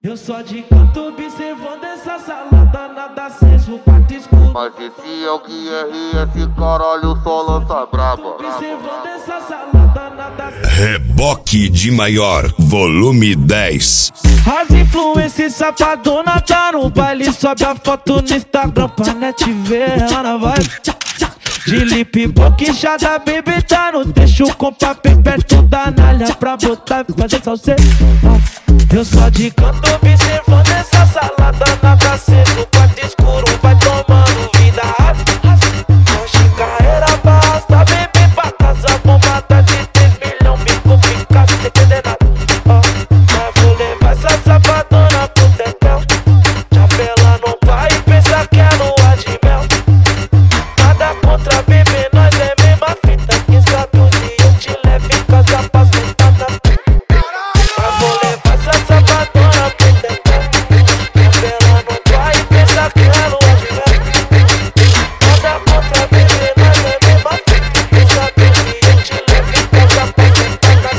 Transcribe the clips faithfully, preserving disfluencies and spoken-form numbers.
Eu só de canto observando essa salada, nada aceso, quarto escuro. Mas esse é o Q R S, caralho, só lança braba. Observando essa salada, nada aceso. Reboque de maior, volume dez. As influências safadona tá no baile, sobe a foto no Instagram pra net ver. Ana vai de lip boquinchada, baby tá no deixo com papel perto da nalha pra botar e fazer salseiro. Eu só de canto observando essa salada, nada aceso, quarto escuro, vai tomando vida rasa. Hoje carreira basta, baby pra casa, bombada de três milhões, bico fica sem entender nada. Oh, mas vou levar essa safadona pro tetel, te apela no pai e pensa que é lua de mel. Nada contra bebê, nós é mesma fita, quem sabe um dia eu te levo em casa pra sentar na pista. Mas vou levar essa safadona pro tetel, te apela no pai e pensa que é lua de mel. Nada contra bebê, nós é mesma fita, quem sabe um dia eu te levo em casa pra sentar na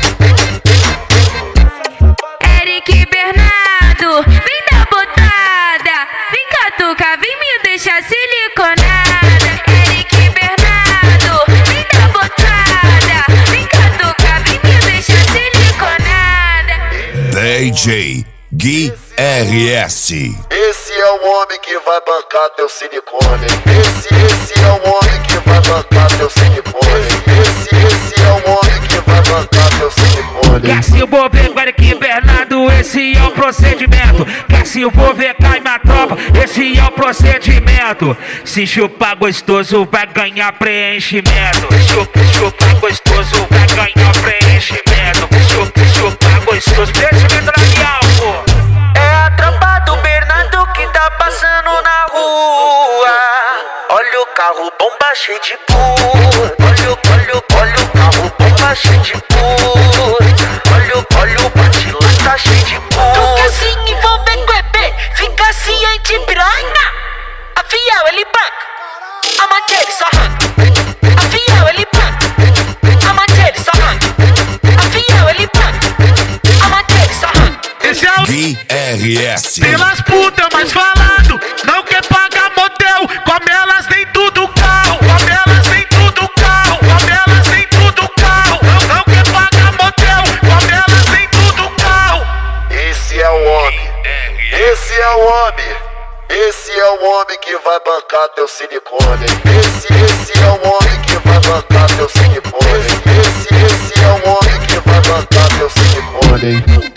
pista. Eric Bernardo, vem dar botada, vem catucar, vem me deixar siliconada. Eric Bernardo, vem dar botada, vem catucar, vem me deixar siliconada. D J Q R S. Esse é o homem que vai bancar teu silicone. Esse, esse é o homem que vai bancar teu silicone. Esse, esse é o homem que vai bancar teu silicone. Quer se envolver com Eric Bernardo, esse é o procedimento. Quer se envolver com a minha tropa, esse é o procedimento. Se chupar gostoso vai ganhar preenchimento. Chupa, chupar gostoso vai ganhar preenchimento. Chupa, chupar gostoso, preenchimento labial, pô. É a tropa do Bernardo que tá passando na rua. Olha o carro bomba cheio de puro. Olha o, olha o, olha o carro bomba cheio de puro. Olha o, olha o bate lá tá cheio de puro. Tu quer se envolver com o E B, fica ciente piranha. A fiel ele banca, a mate ele só arranca. A fiel ele banca, a mate ele só arranca. A fiel ele banca, a mate ele só arranca. Esse é o Q R S. pelas putas mais falado, não quer pagar motel, come elas dentro do carro, come elas dentro do carro, come elas dentro do carro, não, não quer pagar motel, come elas dentro do carro. Esse é o homem. Esse é o homem. Esse é o homem que vai bancar teu silicone. Esse, esse é o homem que vai bancar teu silicone. Esse, esse é o homem que vai bancar teu silicone.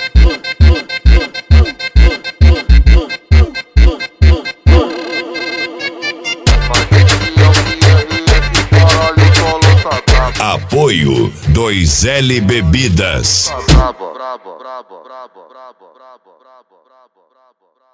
Apoio dois L Bebidas. Brabo, brabo, brabo, brabo, brabo, brabo, brabo, brabo, brabo.